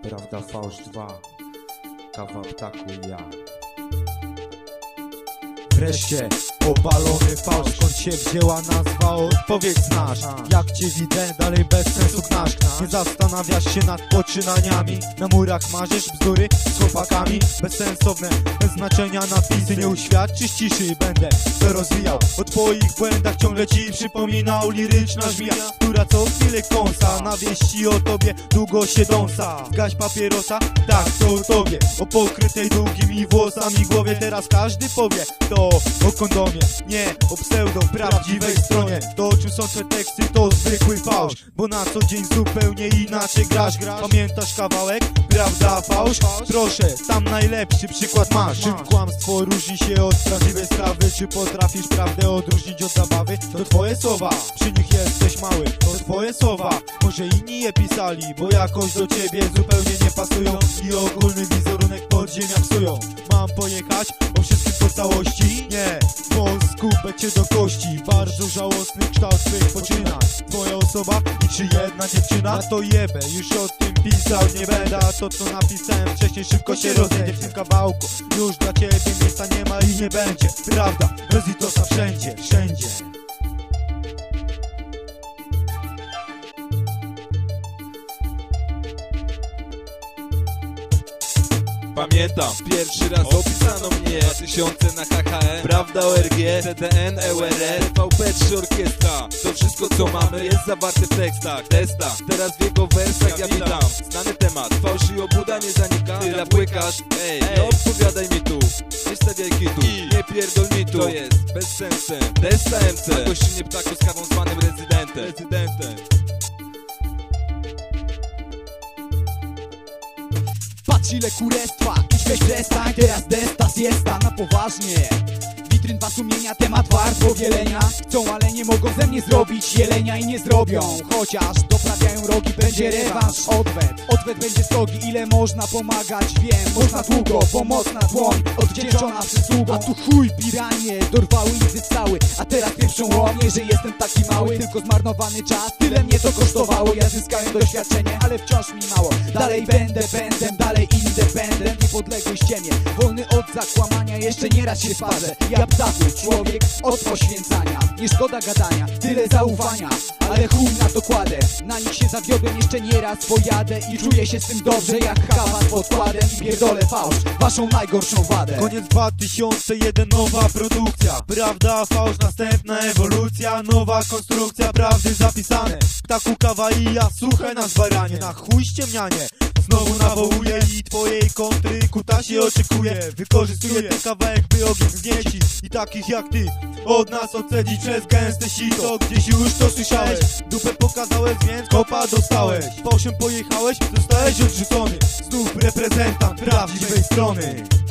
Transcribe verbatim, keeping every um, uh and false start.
Prawda fałsz dwa, kawa ptaku i ja. Wreszcie obalony fałsz, skąd się wzięła nazwa, odpowiedź znasz. Jak cię widzę, dalej bez sensu gnasz. Nie zastanawiasz się nad poczynaniami, na murach marzysz bzdury z chłopakami. Bezsensowne, bez znaczenia napisy, nie uświadczysz ciszy. Będę to rozwijał, o twoich błędach ciągle ci przypominał. Liryczna żmija, która co chwilę kąsa, na wieści o tobie długo się dąsa. Zgaś papierosa, tak to o tobie, o pokrytej długimi włosami głowie. Teraz każdy powie to o kondomie, nie o pseudo prawdziwej stronie. To o czym są te teksty, to zwykły fałsz, bo na co dzień zupełnie inaczej grasz. Pamiętasz kawałek? Prawda fałsz? Proszę, sam najlepszy przykład masz. Czym kłamstwo różni się od prawdziwej sprawy? Czy potrafisz prawdę odróżnić od zabawy? To twoje słowa, przy nich jesteś mały. To twoje słowa, może inni je pisali, bo jakoś do ciebie zupełnie nie pasują i ogólny wizerunek podziemia psują. Mam pojechać o wszystkim po całości? Nie, bo skubę cię do kości. Bardzo żałosny kształt twych poczynań. Twoja osoba i czy jedna dziewczyna? Na to jebę, już o tym pisał nie będę. A to co napisałem wcześniej szybko się rozjedzie w tym kawałku. Już dla ciebie miejsca nie ma i nie będzie. Prawda, rozlitosa wszędzie, wszędzie. Pamiętam, pierwszy raz opisano mnie dwa tysiące na H H M. Prawda O R G, C D N, E U R R, T V P trzy Orkiestra. To wszystko co mamy jest zawarte w tekstach, testach. Teraz w jego wersach ja witam znany temat, fałsz i obłuda nie zanika. Ty rap łykasz, ej, nie opowiadaj mi tu, nie stawiaj kitu, nie pierdol mi tu. To jest bez sensem, testa M C, na gościnie ptaku z kawą zwanym rezydentem. Rezydentem. Patrz ile kurestwa, kiś weź przestań, teraz destas jest na poważnie. Witryn dwa sumienia, temat wart powielenia. Chcą, ale nie mogą ze mnie zrobić jelenia i nie zrobią. Chociaż doprawiają rogi, będzie rewanż, odwet. Odwet będzie srogi, ile można pomagać, wiem. Można długo, pomocna dłoń, odwdzięczona przysługą. A tu chuj, piranie, dorwały język cały. A teraz pierwszą łomie, że jestem taki mały. Tylko zmarnowany czas, tyle mnie to kosztowało. Ja zyskałem doświadczenie, ale wciąż mi mało. Dalej będę pędem, dalej independent. Niepodległość ciemię, wolny od zakłamania. Jeszcze nieraz się sparzę, ja ptaku, człowiek od poświęcania. Nie szkoda gadania, tyle zaufania, ale chuj na to kładę. Na nich się zawiodłem, jeszcze nieraz pojadę i czuję się z tym dobrze jak kawa z podkładem. I pierdolę fałsz, waszą najgorszą wadę. Koniec dwa tysiące jeden, nowa produkcja. Prawda, fałsz, następna ewolucja. Nowa konstrukcja prawdy zapisane. Ptaku, kawa i ja, słuchaj nas baranie. Na chuj ściemnianie, znowu nawołuję i twojej kontry kuta się oczekuje. Wykorzystuję ten kawałek, by ogień wzniecić i takich jak ty od nas odcedzić przez gęste sito. Gdzieś już to słyszałeś, dupę pokazałeś, więc kopa dostałeś. Fałszem pojechałeś, zostałeś odrzucony. Znów reprezentant prawdziwej strony.